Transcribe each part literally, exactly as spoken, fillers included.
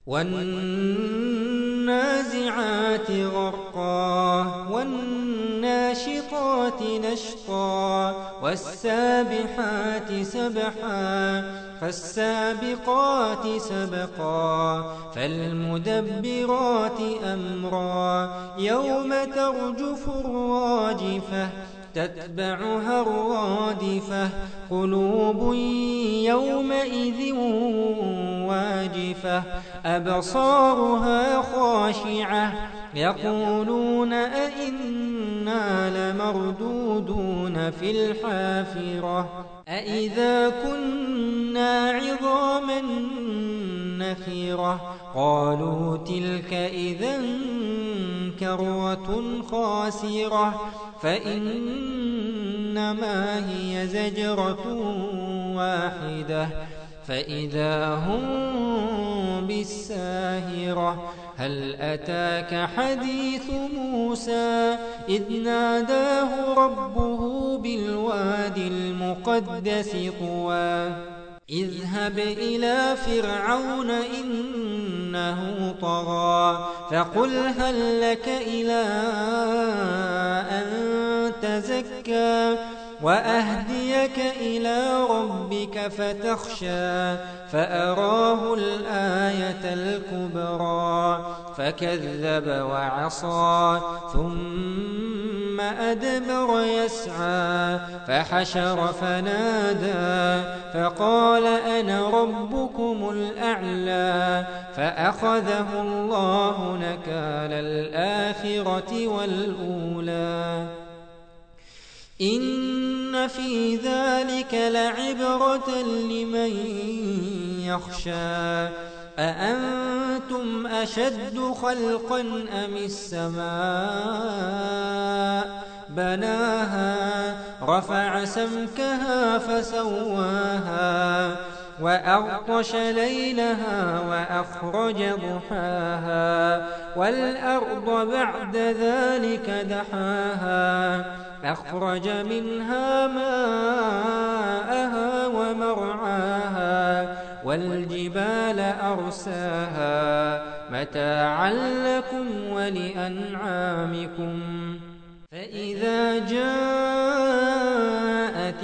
وَالنَّازِعَاتِ غَرْقًا وَالنَّاشِطَاتِ نَشْطًا وَالسَّابِحَاتِ سَبْحًا فَالسَّابِقَاتِ سَبْقًا فَالْمُدَبِّرَاتِ أَمْرًا يَوْمَ تَرْجُفُ الرَّاجِفَةُ تَتْبَعُهَا الرَّادِفَةُ قُلُوبٌ يَوْمَئِذٍ وَاجِفَةٌ أَبْصَارُهَا خَاشِعَةٌ يَقُولُونَ أَإِنَّا لَمَرْدُودُونَ فِي الْحَافِرَةِ أَإِذَا كُنَّا عِظَامًا نَخِرَةً قَالُوا تِلْكَ إِذًا كَرَّةٌ خَاسِرَةٌ فَإِنَّمَا هِيَ زَجْرَةٌ وَاحِدَةٌ فَإِذَا هُمْ بِالسَّاهِرَةِ هَلْ أَتَاكَ حَدِيثُ مُوسَىٰ إِذْ نَادَاهُ رَبُّهُ بِالْوَادِ الْمُقَدَّسِ طُوًى اذْهَبْ إِلَىٰ فِرْعَوْنَ إِنَّهُ طَغَىٰ فَقُلْ هَل لَّكَ إِلَىٰ أَن تَزَكَّىٰ وَأَهْدِيَكَ إِلَىٰ رَبِّكَ فَتَخْشَىٰ فَأَرَاهُ الْآيَةَ الْكُبْرَىٰ فَكَذَّبَ وَعَصَىٰ ثُمَّ أَدْبَرَ يَسْعَىٰ فَحَشَرَ فَنَادَىٰ فَقَالَ أَنَا رَبُّكُمُ الْأَعْلَىٰ فَأَخَذَهُ اللَّهُ نَكَالَ الْآخِرَةِ وَالْأُولَىٰ إِنَّ فِي ذَلِكَ لَعِبْرَةً لِّمَن يَخْشَىٰ أَأَنتُمْ أَشَدُّ خَلْقًا أَمِ السَّمَاءُ بَنَاهَا رَفَعَ سَمْكَهَا فَسَوَّاهَا وَأَغْطَشَ لَيْلَهَا وَأَخْرَجَ ضُحَاهَا وَالْأَرْضَ بَعْدَ ذَلِكَ دَحَاهَا أَخْرَجَ مِنْهَا مَاءَهَا وَمَرْعَاهَا وَالْجِبَالَ أَرْسَاهَا مَتَاعًا لَّكُمْ وَلِأَنْعَامِكُمْ فَإِذَا جَاءَتِ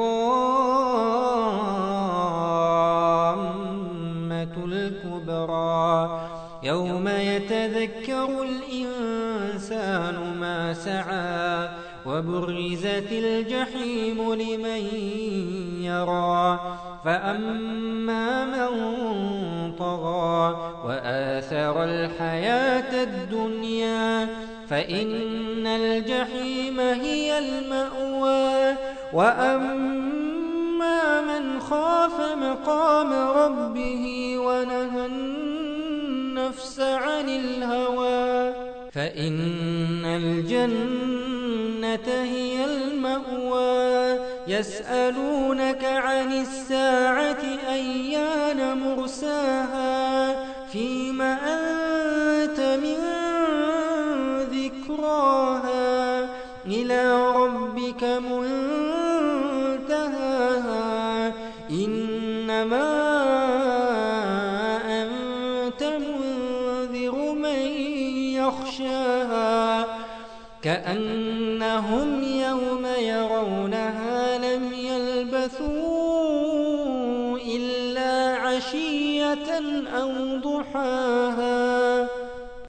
الطَّامَّةُ الْكُبْرَىٰ يَوْمَ يَتَذَكَّرُ الْإِنسَانُ مَا سَعَىٰ وَبُرِّزَتِ الْجَحِيمُ لِمَن يَرَىٰ فَأَمَّا مَن طَغَىٰ وَآثَرَ الْحَيَاةَ الدُّنْيَا فَإِنَّ الْجَحِيمَ هِيَ الْمَأْوَىٰ وَأَمَّا مَنْ خَافَ مَقَامَ رَبِّهِ وَنَهَى النَّفْسَ عَنِ الْهَوَىٰ فَإِنَّ الْجَنَّةَ هِيَ الْمَأْوَىٰ يَسْأَلُونَكَ عَنِ السَّاعَةِ أَيَّانَ مُرْسَاهَا فِيمَ أَنتَ مِن ذِكْرَاهَا إِلَىٰ رَبِّكَ مُنتَهَاهَا إِنَّمَا أَنتَ مُنذِرُ مَن يَخْشَاهَا كَأَنَّهُمْ يَوْمَ يَرَوْنَهَا لَمْ يَلْبَثُوا إِلَّا عَشِيَّةً أَوْ ضُحَاهَا.